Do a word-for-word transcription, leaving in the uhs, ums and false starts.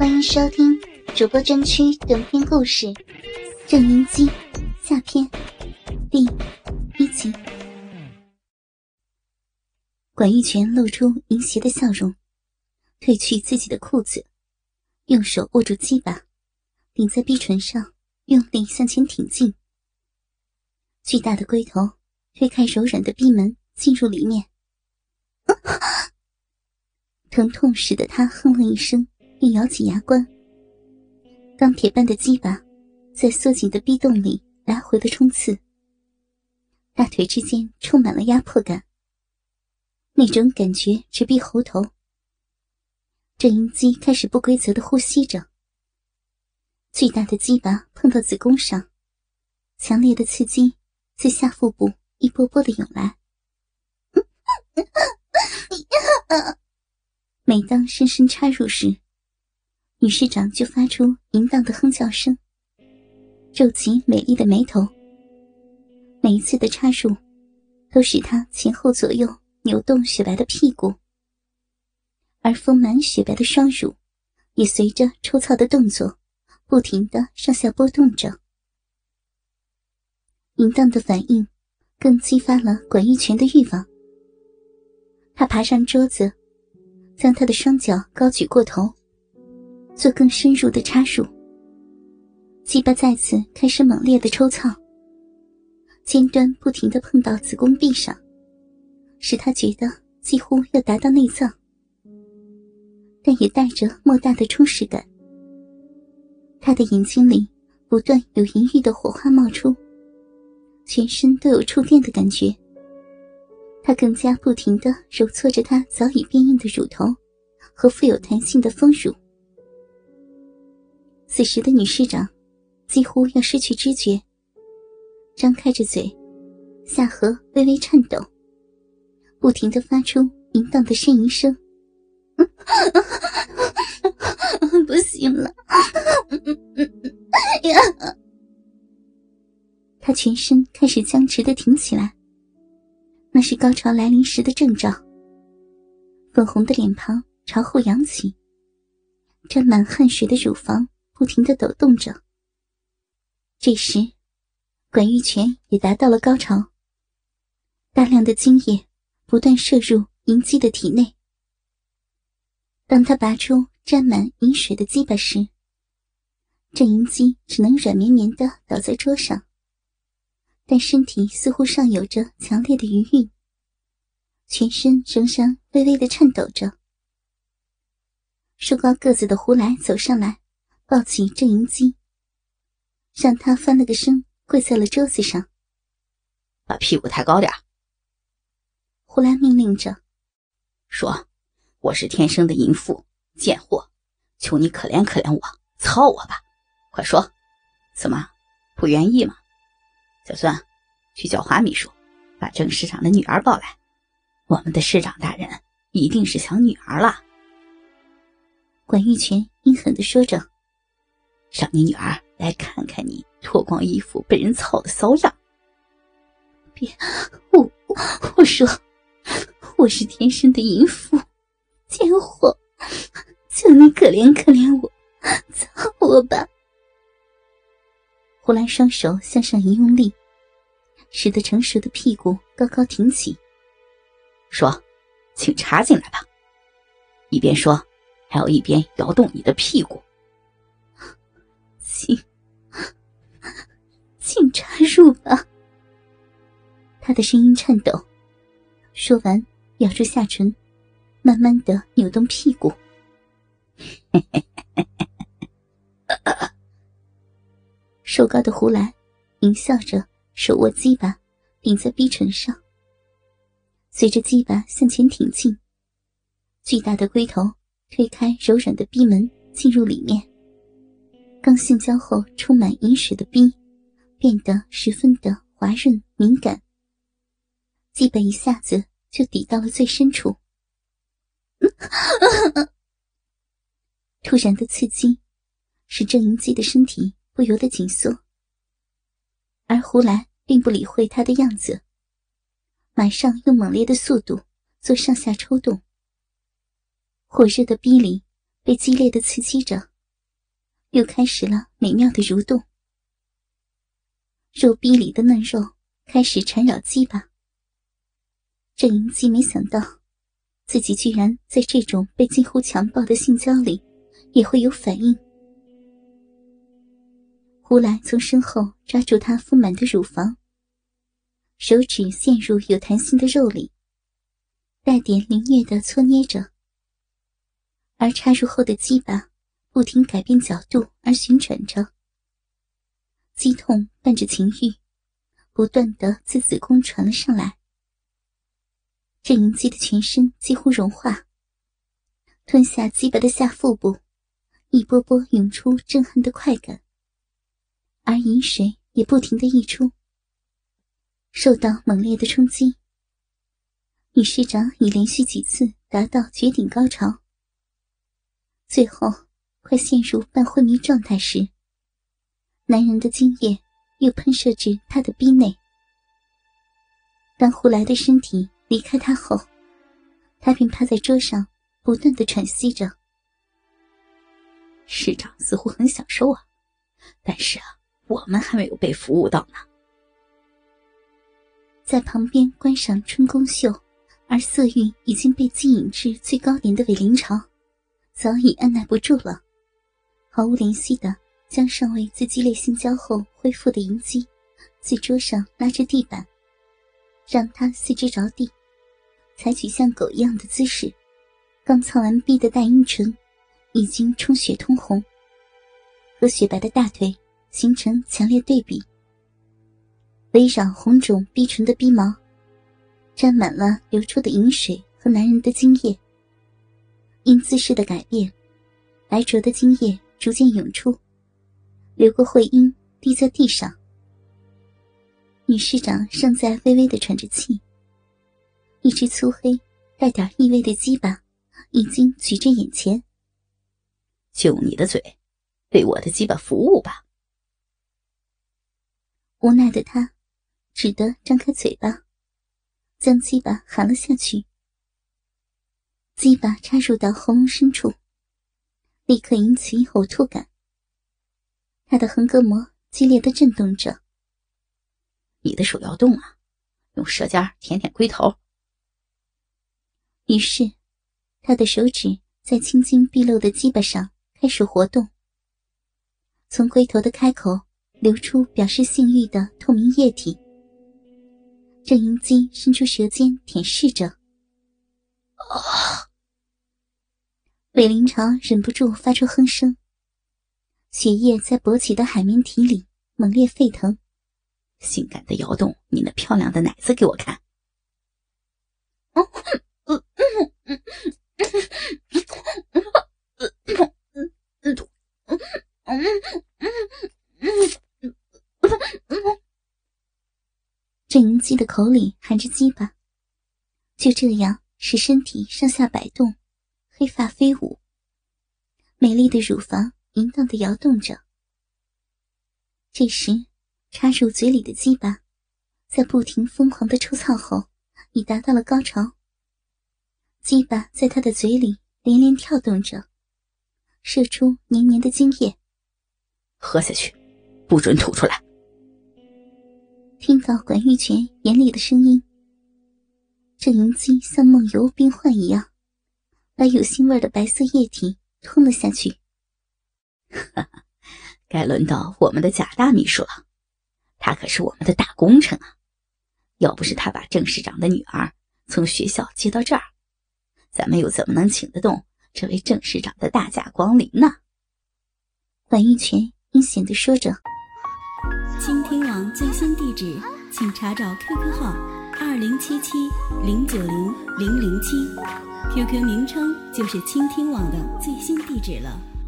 欢迎收听主播专区短篇故事《郑云姬》下篇第一集。管玉泉露出淫邪的笑容，褪去自己的裤子，用手握住鸡巴，顶在逼唇上，用力向前挺进。巨大的龟头推开柔软的逼门，进入里面。疼痛使得他哼了一声，并咬紧牙关。钢铁般的鸡巴在缩紧的逼洞里来回的冲刺，大腿之间充满了压迫感，那种感觉直逼喉头。郑云姬开始不规则地呼吸着，巨大的鸡巴碰到子宫上，强烈的刺激自下腹部一波波地涌来。每当深深插入时，女师长就发出淫荡的哼叫声，皱起美丽的眉头。每一次的插入都使她前后左右扭动雪白的屁股，而丰满雪白的双乳也随着抽操的动作不停地上下波动着。淫荡的反应更激发了管玉泉的欲望。他爬上桌子，将他的双脚高举过头，做更深入的插入。鸡巴再次开始猛烈的抽操，尖端不停地碰到子宫壁上，使他觉得几乎要达到内脏，但也带着莫大的充实感。他的眼睛里不断有淫欲的火花冒出，全身都有触电的感觉。他更加不停地揉搓着他早已变硬的乳头和富有弹性的丰乳。此时的女师长几乎要失去知觉，张开着嘴，下颌微微颤抖，不停地发出淫荡的呻吟声。不行了，她全身开始僵直地挺起来，那是高潮来临时的征兆。粉红的脸庞朝后扬起，沾满汗水的乳房不停地抖动着。这时管玉泉也达到了高潮，大量的精液不断射入银姬的体内。当他拔出沾满银水的鸡巴时，郑银姬只能软绵绵地倒在桌上，但身体似乎尚有着强烈的余韵，全身仍然微微地颤抖着。瘦高个子的胡来走上来，抱起郑银姬，让他翻了个身，跪在了桌子上。 把屁股抬高点。 胡来命令着， 说我是天生的淫妇，贱货，求你可怜可怜我，操我吧，快说，怎么不愿意吗？小孙，去叫华秘书把郑市长的女儿抱来，我们的市长大人一定是想女儿了。 管玉泉阴狠地说着， 让你女儿来看看你脱光衣服被人操的骚样。 别，我我说我是天生的淫妇，贱货，求你可怜可怜我，操我吧。胡兰双手向上一用力，使得成熟的屁股高高挺起， 说，请插进来吧。一边说还有一边摇动你的屁股。 请请插入吧。他的声音颤抖，说完咬住下唇，慢慢地扭动屁股。瘦高的胡来淫笑着，手握鸡巴顶在逼唇上，随着鸡巴向前挺进，巨大的龟头推开柔软的逼门，进入里面。刚性交后充满饮水的逼变得十分的滑润敏感，鸡巴一下子就抵到了最深处。突然的刺激使郑银姬的身体不由得紧缩，而胡来并不理会他的样子，马上用猛烈的速度做上下抽动。火热的逼里被激烈的刺激着， 又开始了美妙的蠕动。肉壁里的嫩肉开始缠绕鸡巴。郑银姬没想到自己居然在这种被近乎强暴的性交里也会有反应。胡来从身后抓住她丰满的乳房，手指陷入有弹性的肉里，带点凌虐地搓捏着，而插入后的鸡巴不停改变角度而旋转着，激痛伴着情欲不断地自子宫传了上来。郑银姬的全身几乎融化，吞下鸡巴的下腹部，一波波涌出震撼的快感，而饮水也不停地溢出。受到猛烈的冲击，女师长已连续几次达到绝顶高潮，最后快陷入半昏迷状态时，男人的精液又喷射至她的逼内。当胡来的身体离开他后，他便趴在桌上不断地喘息着。 师长似乎很享受啊，但是啊，我们还没有被服务到呢。 在旁边观赏春宫秀而色欲已经被激引至最高点的韦林朝早已按耐不住了，毫无怜惜地将尚未自激烈性交后恢复的银姬自桌上拉至地板，让他四肢着地，采取像狗一样的姿势。刚操完逼的大阴唇已经充血通红，和雪白的大腿形成强烈对比。围绕红肿逼唇的逼毛沾满了流出的饮水和男人的精液，因姿势的改变，白浊的精液逐渐涌出，流过会阴滴在地上。女师长尚在微微地喘着气，一只粗黑带点异味的鸡巴已经举至眼前。 就你的嘴，为我的鸡巴服务吧。 无奈的他只得张开嘴巴，将鸡巴含了下去。鸡巴插入到喉咙深处，立刻引起呕吐感。他的横膈膜激烈地震动着。 你的手要动啊，用舌尖舔舔龟头。 于是他的手指在青筋毕露的鸡巴上开始活动，从龟头的开口流出表示性欲的透明液体。郑银姬伸出舌尖舔舐着。 啊！ 韦林朝忍不住发出哼声，血液在勃起的海绵体里猛烈沸腾。 性感的摇动你那漂亮的奶子给我看。 郑银姬的口里含着鸡巴，就这样使身体上下摆动，黑发飞舞，美丽的乳房淫荡地摇动着。这时插入嘴里的鸡巴在不停疯狂的抽操后已达到了高潮，鸡巴在他的嘴里连连跳动着，射出黏黏的精液。 喝下去，不准吐出来。 听到管玉泉严厉的声音，郑银姬像梦游病患一样把有腥味的白色液体吞了下去。 哈哈，该轮到我们的贾大秘书了，他可是我们的大功臣啊！要不是他把郑市长的女儿从学校接到这儿，咱们又怎么能请得动这位郑市长的大驾光临呢？ 管玉泉阴险地说着。 倾听网最新地址，请查找 Q Q 号二零七七零九零零零七 ，Q Q 名称就是倾听网的最新地址了。